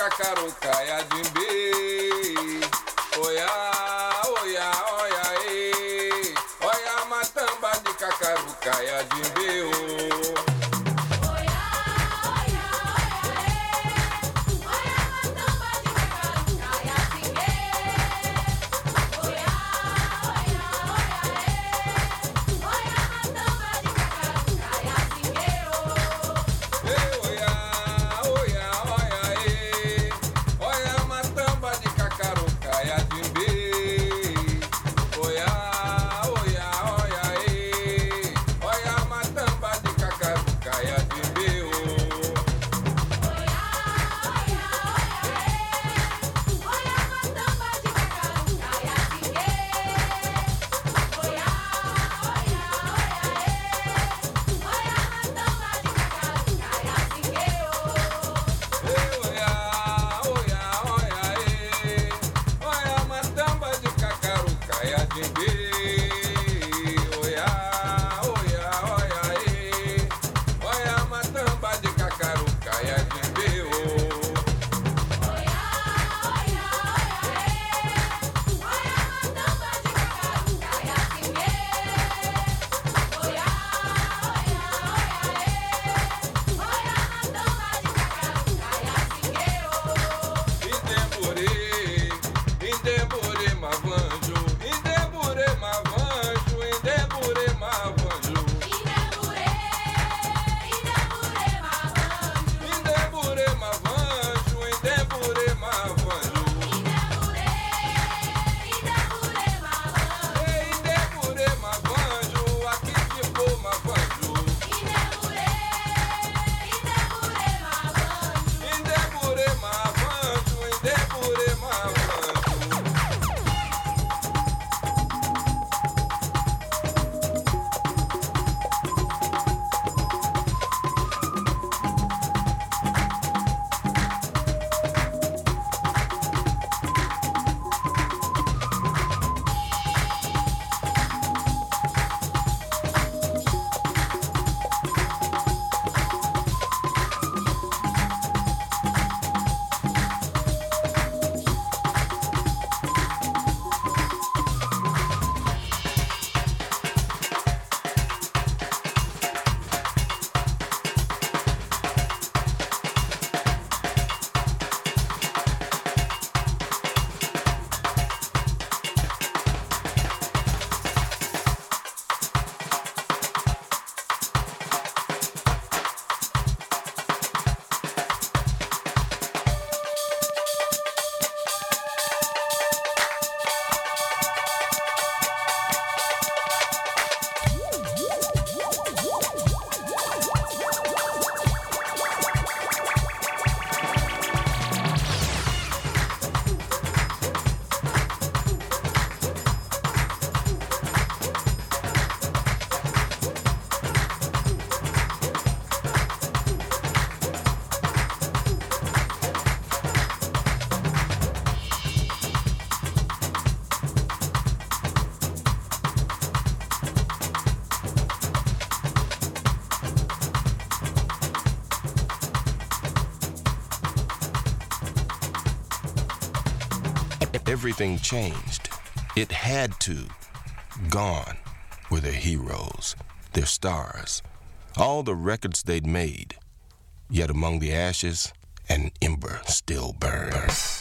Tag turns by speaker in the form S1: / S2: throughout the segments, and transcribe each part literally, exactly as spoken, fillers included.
S1: cacarucaia dimbe. Oia, oia, oia, e. Oia, matamba de cacarucaia dimbe, oh.
S2: Everything changed. It had to. Gone were their heroes, their stars, all the records they'd made. Yet among the ashes, an ember still burns.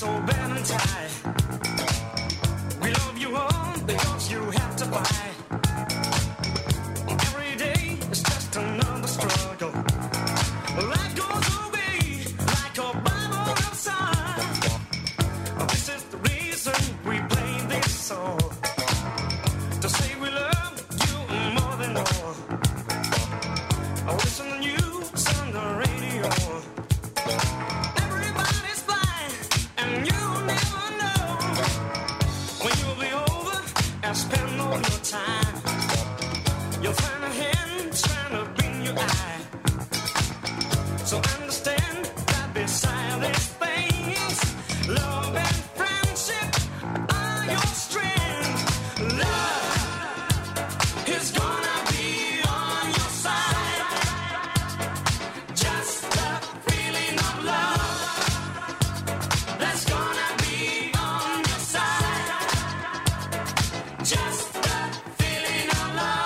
S3: so bad and tight. We love you all because you have to fight. Every day is just another struggle. Life goes away like a bottle of sun. This is the reason we play this song, to say we love you more than all. I listen to news on the radio. Everybody's blind and you never know when you'll be over and spend all your time. You'll find a hand trying to bring you eye. So understand that beside these things, love and friendship are your strength. Love is gonna be on your side. Just the feeling of love that's gonna be on your side. Just the feeling of love.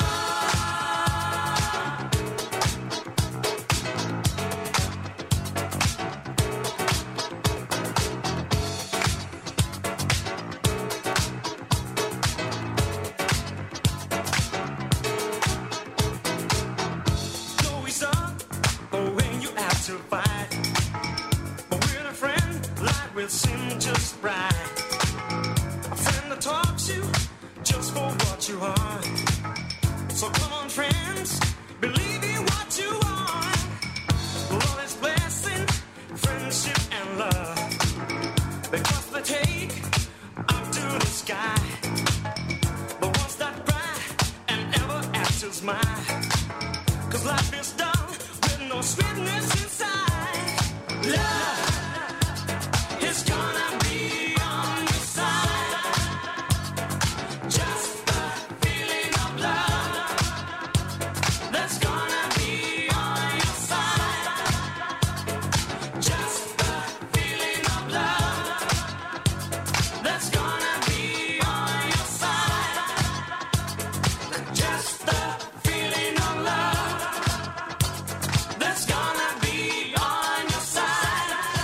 S3: No, it's up, but when you have to fight, but with a friend, life will seem just right. A friend that talks you just for what you are. So come on, friends, believe in what you want. Love is blessing, friendship and love, because they take up to the sky. The ones that bright and ever after smile, 'cause life is done with no sweetness inside. Love is gonna be on your side. Just the feeling of love that's gonna be on your side. Just the feeling of love that's gonna be on your side. Just the feeling of love that's gonna be on your side.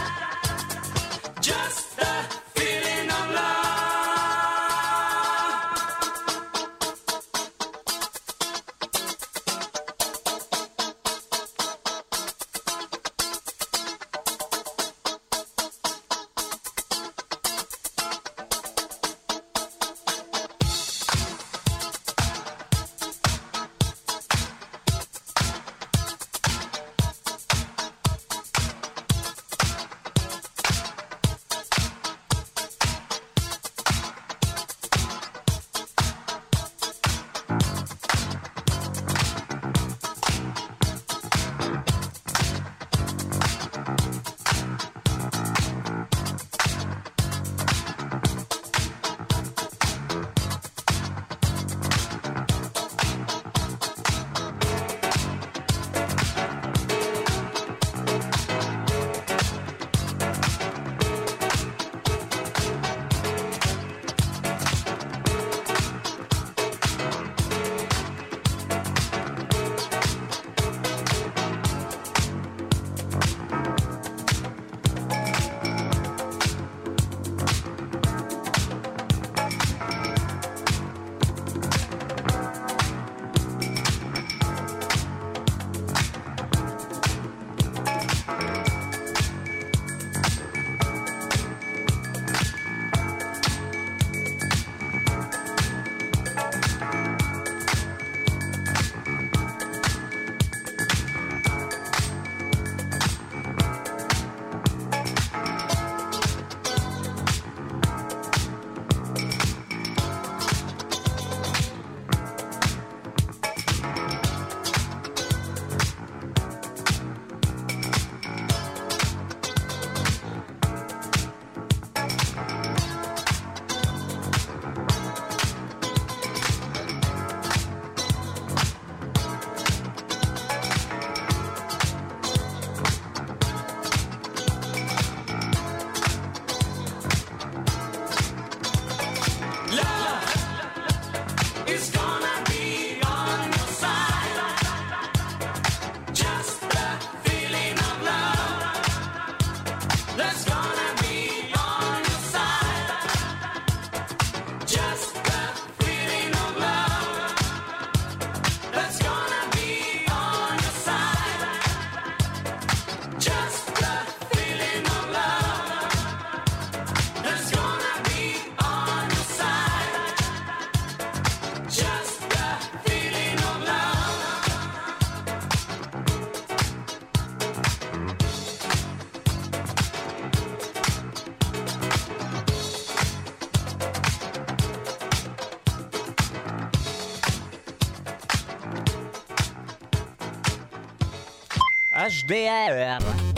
S4: H D R.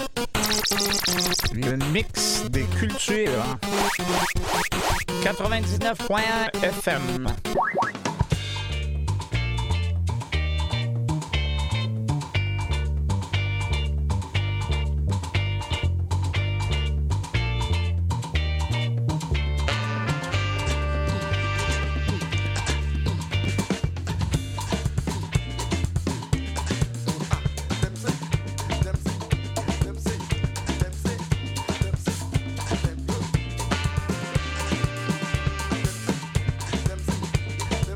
S4: Le mix des cultures. quatre-vingt-dix-neuf point un F M.
S5: Them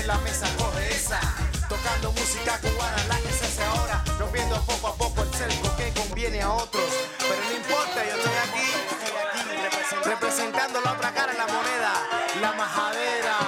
S5: la mesa coge esa. Tocando música cubana, la que se hace ahora, rompiendo poco a poco el cerco que conviene a otros. Pero no importa, yo estoy aquí, aquí representando la otra cara de la moneda, la majadera.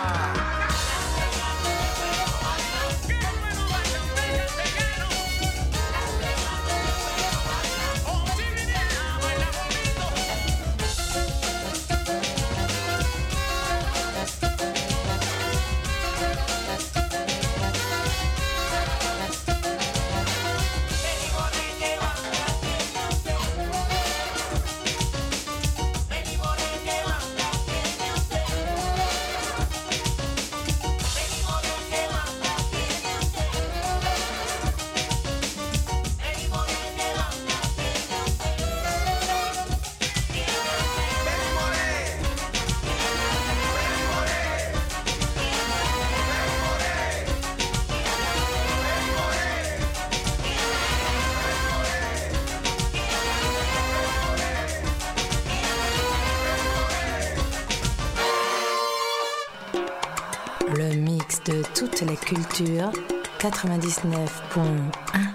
S6: Le mix de toutes les cultures, quatre-vingt-dix-neuf point un.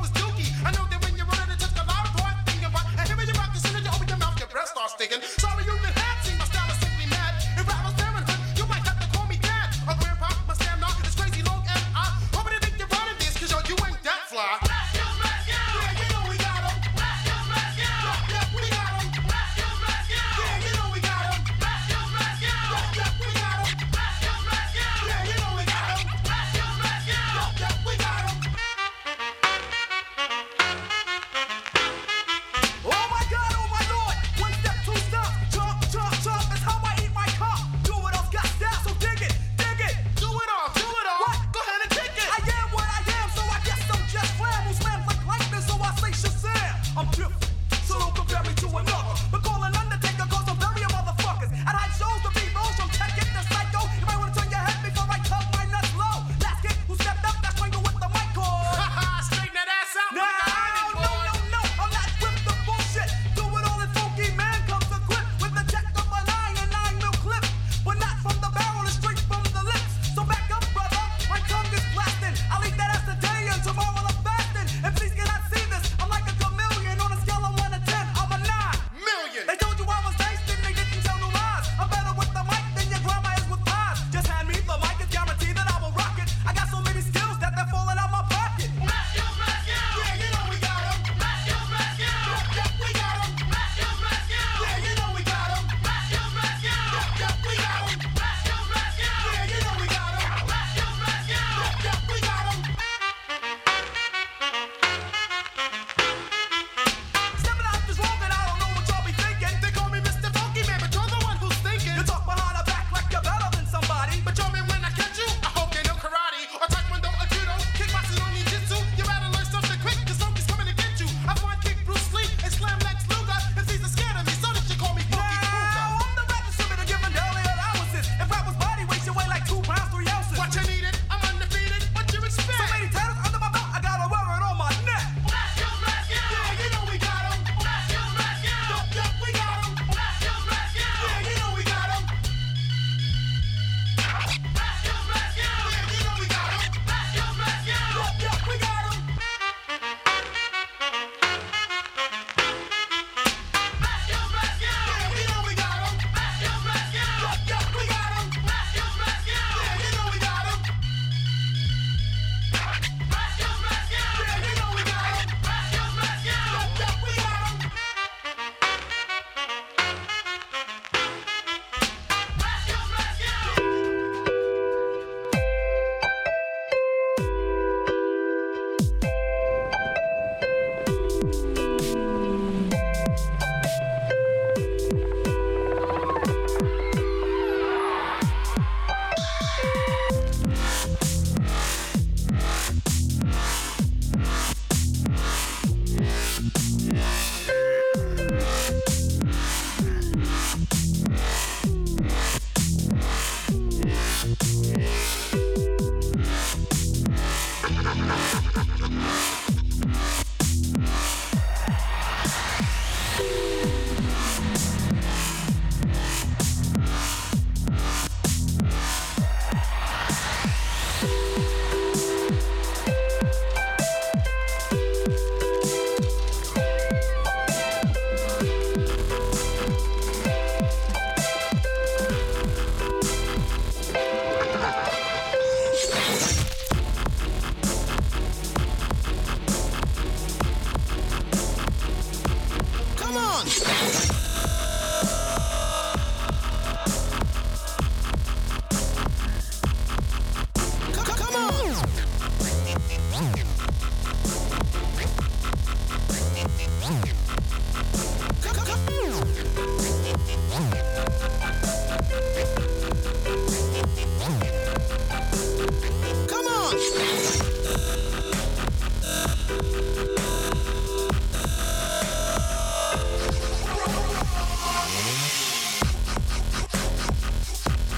S7: Sorry, you